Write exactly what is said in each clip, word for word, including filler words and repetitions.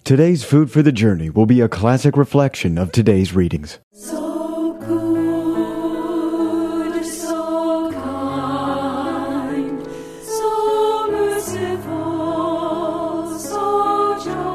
Today's Food for the Journey will be a classic reflection of today's readings. So good, so kind, so merciful, so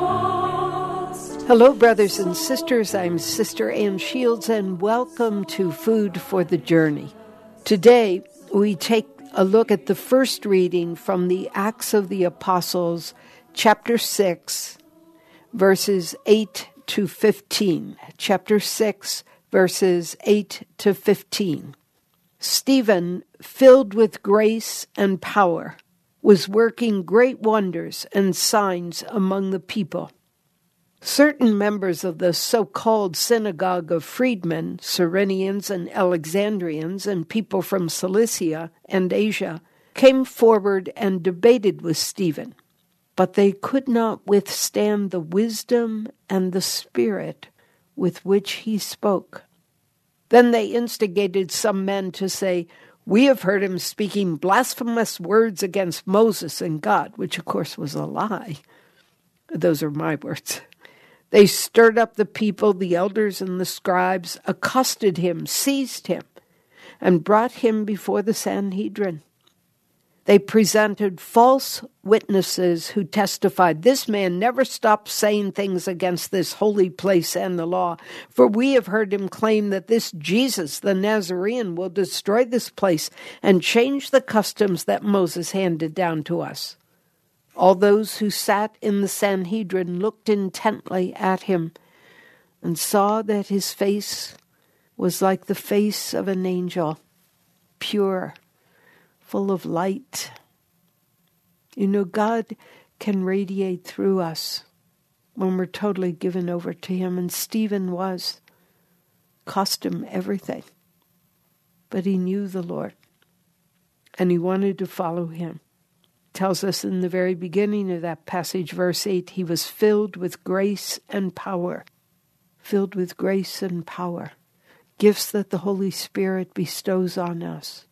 just. Hello, brothers and sisters. I'm Sister Ann Shields, and welcome to Food for the Journey. Today, we take a look at the first reading from the Acts of the Apostles, chapter six, verses eight to fifteen. Chapter six, verses eight to fifteen. Stephen, filled with grace and power, was working great wonders and signs among the people. Certain members of the so-called synagogue of freedmen, Cyrenians and Alexandrians, and people from Cilicia and Asia, came forward and debated with Stephen. But they could not withstand the wisdom and the spirit with which he spoke. Then they instigated some men to say, "We have heard him speaking blasphemous words against Moses and God," which of course was a lie. Those are my words. They stirred up the people, the elders and the scribes, accosted him, seized him, and brought him before the Sanhedrin. They presented false witnesses who testified, "This man never stopped saying things against this holy place and the law, for we have heard him claim that this Jesus, the Nazarene, will destroy this place and change the customs that Moses handed down to us." All those who sat in the Sanhedrin looked intently at him and saw that his face was like the face of an angel, pure, full of light. You know, God can radiate through us when we're totally given over to him, and Stephen was. Cost him everything. But he knew the Lord, and he wanted to follow him. It tells us in the very beginning of that passage, verse eight, he was filled with grace and power. Filled with grace and power. Gifts that the Holy Spirit bestows on us.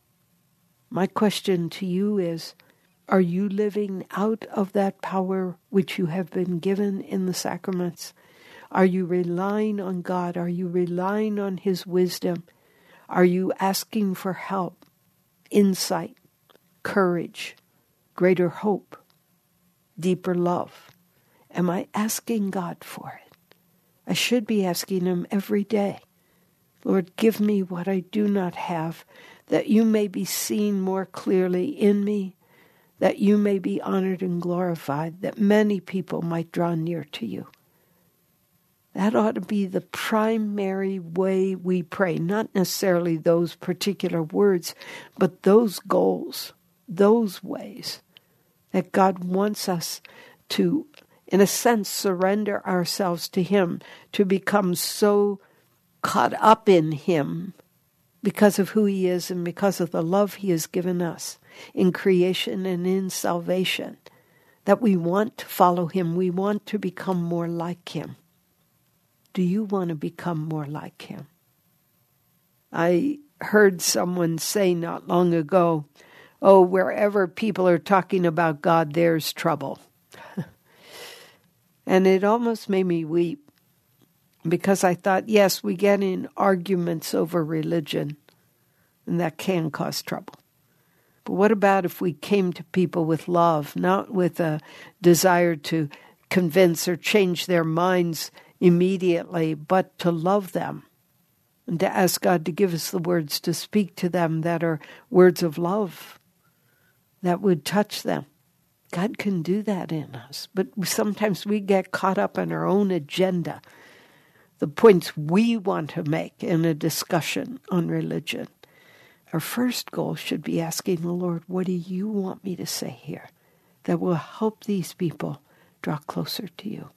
My question to you is, are you living out of that power which you have been given in the sacraments? Are you relying on God? Are you relying on his wisdom? Are you asking for help, insight, courage, greater hope, deeper love? Am I asking God for it? I should be asking him every day. Lord, give me what I do not have, that you may be seen more clearly in me, that you may be honored and glorified, that many people might draw near to you. That ought to be the primary way we pray, not necessarily those particular words, but those goals, those ways that God wants us to, in a sense, surrender ourselves to him, to become so caught up in him because of who he is and because of the love he has given us in creation and in salvation, that we want to follow him. We want to become more like him. Do you want to become more like him? I heard someone say not long ago, "Oh, wherever people are talking about God, there's trouble." And it almost made me weep. Because I thought, yes, we get in arguments over religion, and that can cause trouble. But what about if we came to people with love, not with a desire to convince or change their minds immediately, but to love them and to ask God to give us the words to speak to them that are words of love that would touch them? God can do that in us, but sometimes we get caught up in our own agenda, the points we want to make in a discussion on religion. Our first goal should be asking the Lord, what do you want me to say here that will help these people draw closer to you?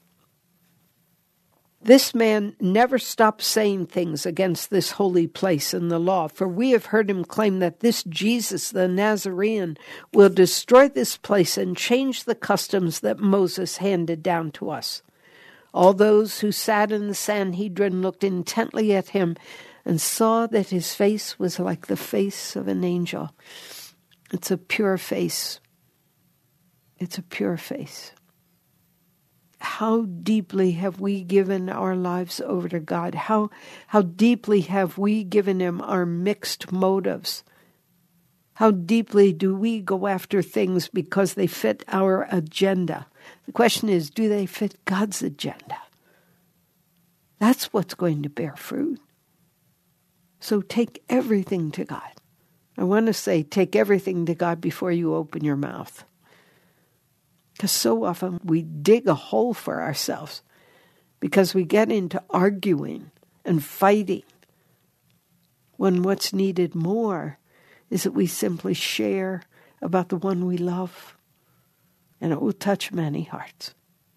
This man never stopped saying things against this holy place and the law, for we have heard him claim that this Jesus, the Nazarene, will destroy this place and change the customs that Moses handed down to us. All those who sat in the Sanhedrin looked intently at him and saw that his face was like the face of an angel. It's a pure face. It's a pure face. how deeply have we given our lives over to God? How, how deeply have we given him our mixed motives? How deeply do we go after things because they fit our agenda? The question is, do they fit God's agenda? That's what's going to bear fruit. So take everything to God. I want to say, take everything to God before you open your mouth. Because so often we dig a hole for ourselves because we get into arguing and fighting when what's needed more is that we simply share about the one we love, and it will touch many hearts.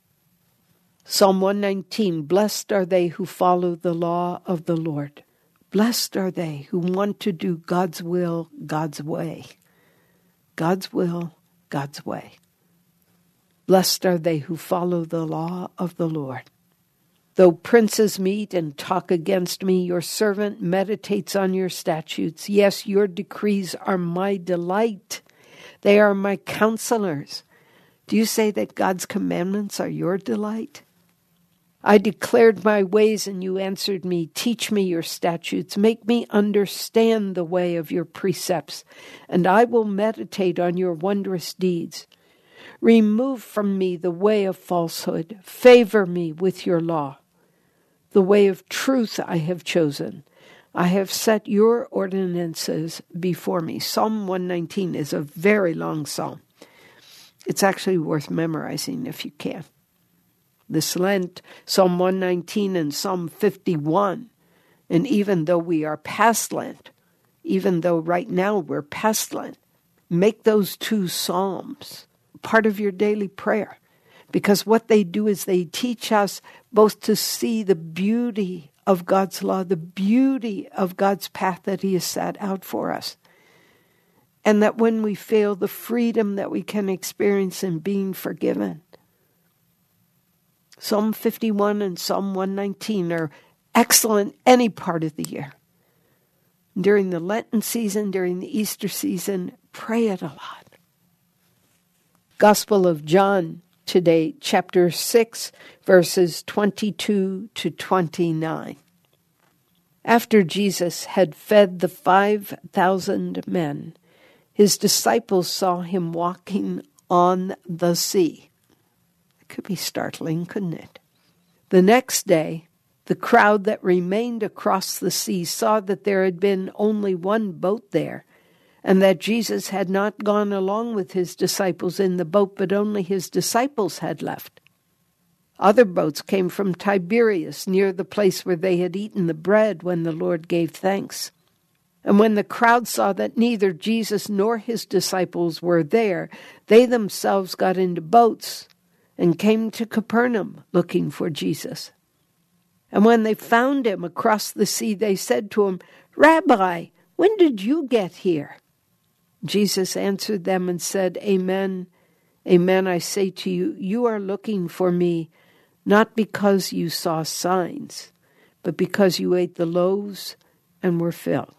Psalm one nineteen, blessed are they who follow the law of the Lord. Blessed are they who want to do God's will, God's way. God's will, God's way. Blessed are they who follow the law of the Lord. Though princes meet and talk against me, your servant meditates on your statutes. Yes, your decrees are my delight. They are my counselors. Do you say that God's commandments are your delight? I declared my ways and you answered me. Teach me your statutes. Make me understand the way of your precepts, and I will meditate on your wondrous deeds. Remove from me the way of falsehood. Favor me with your law. The way of truth I have chosen. I have set your ordinances before me. Psalm one nineteen is a very long psalm. It's actually worth memorizing if you can. This Lent, Psalm one nineteen and Psalm fifty-one, and even though we are past Lent, even though right now we're past Lent, make those two psalms part of your daily prayer, because what they do is they teach us both to see the beauty of God's law, the beauty of God's path that he has set out for us, and that when we fail, the freedom that we can experience in being forgiven. Psalm fifty-one and Psalm one nineteen are excellent any part of the year. During the Lenten season, during the Easter season, pray it a lot. Gospel of John today, chapter six, verses twenty-two to twenty-nine. After Jesus had fed the five thousand men, his disciples saw him walking on the sea. It could be startling, couldn't it? The next day, the crowd that remained across the sea saw that there had been only one boat there, and that Jesus had not gone along with his disciples in the boat, but only his disciples had left. Other boats came from Tiberias, near the place where they had eaten the bread when the Lord gave thanks. And when the crowd saw that neither Jesus nor his disciples were there, they themselves got into boats and came to Capernaum looking for Jesus. And when they found him across the sea, they said to him, Rabbi, when did you get here? Jesus answered them and said, Amen, amen, I say to you, you are looking for me, not because you saw signs, but because you ate the loaves and were filled.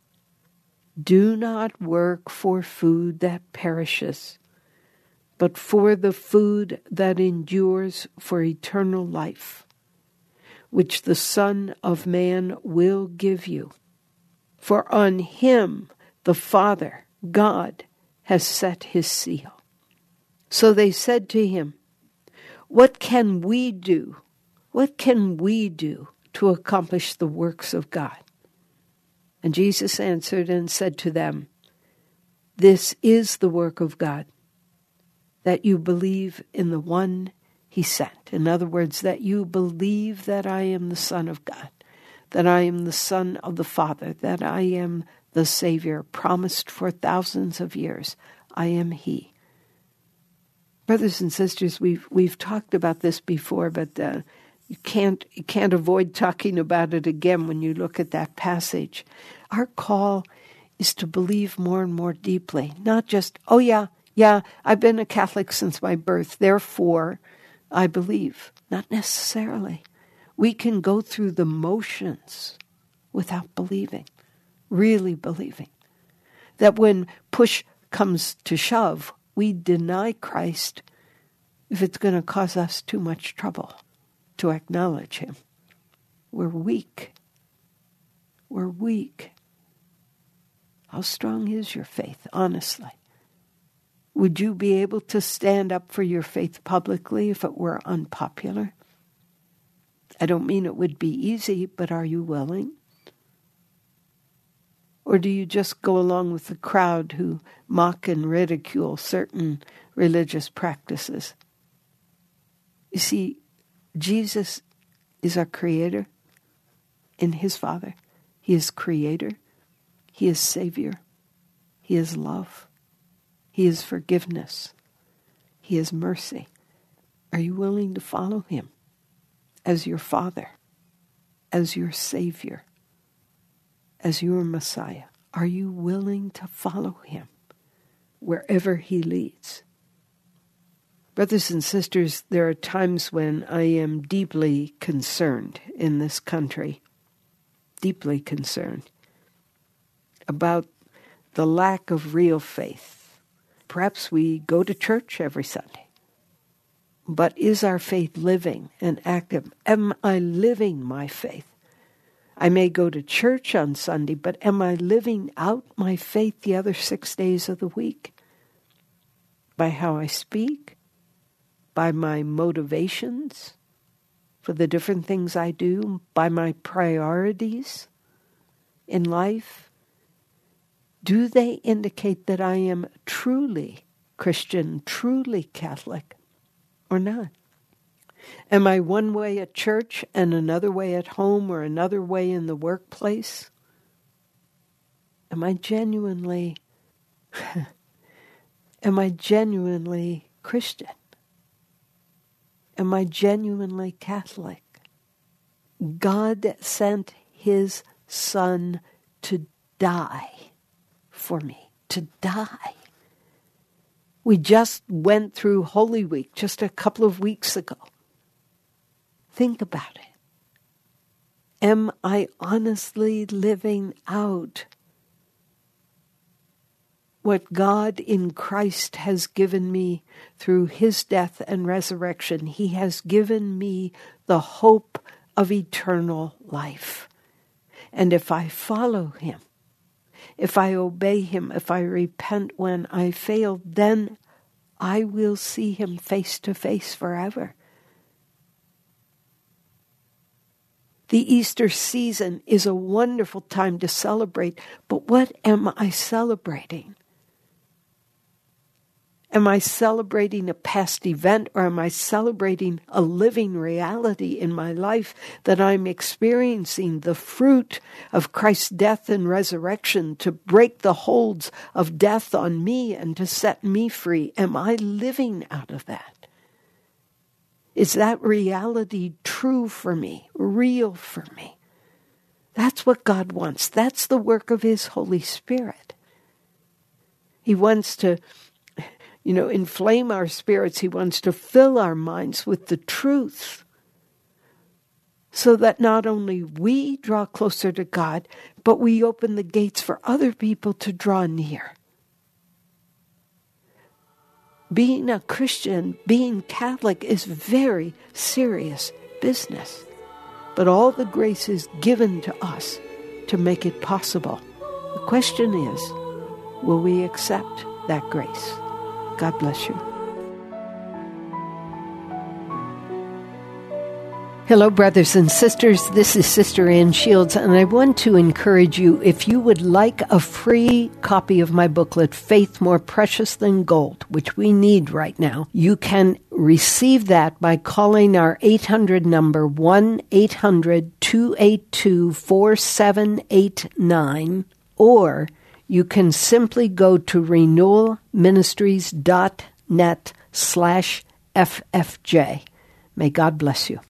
Do not work for food that perishes, but for the food that endures for eternal life, which the Son of Man will give you. For on him the Father, God, has set his seal. So they said to him, What can we do? What can we do to accomplish the works of God? And Jesus answered and said to them, This is the work of God, that you believe in the one he sent. In other words, that you believe that I am the Son of God, that I am the Son of the Father, that I am the Savior promised for thousands of years. I am he. Brothers and sisters, we've we've talked about this before, but uh, you can't you can't avoid talking about it again when you look at that passage. Our call is to believe more and more deeply, not just, oh yeah, yeah, I've been a Catholic since my birth, therefore I believe. Not necessarily. We can go through the motions without believing, really believing. That when push comes to shove, we deny Christ if it's going to cause us too much trouble to acknowledge him. We're weak. We're weak. How strong is your faith, honestly? Would you be able to stand up for your faith publicly if it were unpopular? I don't mean it would be easy, but are you willing? Or do you just go along with the crowd who mock and ridicule certain religious practices? You see, Jesus is our creator in his Father. He is creator. He is Savior. He is love. He is forgiveness. He is mercy. Are you willing to follow him as your Father, as your Savior, as your Messiah? Are you willing to follow him wherever he leads? Brothers and sisters, there are times when I am deeply concerned in this country, deeply concerned about the lack of real faith. Perhaps we go to church every Sunday, but is our faith living and active? Am I living my faith? I may go to church on Sunday, but am I living out my faith the other six days of the week? By how I speak? By my motivations for the different things I do? By my priorities in life? Do they indicate that I am truly Christian, truly Catholic, or not? Am I one way at church and another way at home or another way in the workplace? Am I genuinely, am I genuinely Christian? Am I genuinely Catholic? God sent his Son to die for me, to die. We just went through Holy Week just a couple of weeks ago. Think about it. Am I honestly living out what God in Christ has given me through his death and resurrection? He has given me the hope of eternal life. And if I follow him, if I obey him, if I repent when I fail, then I will see him face to face forever. The Easter season is a wonderful time to celebrate, but what am I celebrating? Am I celebrating a past event, or am I celebrating a living reality in my life that I'm experiencing the fruit of Christ's death and resurrection to break the holds of death on me and to set me free? Am I living out of that? Is that reality true for me, real for me? That's what God wants. That's the work of his Holy Spirit. He wants to, you know, inflame our spirits. He wants to fill our minds with the truth so that not only we draw closer to God, but we open the gates for other people to draw near. Being a Christian, being Catholic is very serious business. But all the grace is given to us to make it possible. The question is, will we accept that grace? God bless you. Hello, brothers and sisters. This is Sister Ann Shields, and I want to encourage you, if you would like a free copy of my booklet, Faith More Precious Than Gold, which we need right now, you can receive that by calling our eight hundred number, one eight hundred two eight two four seven eight nine, or you can simply go to renewalministries dot net slash F F J. May God bless you.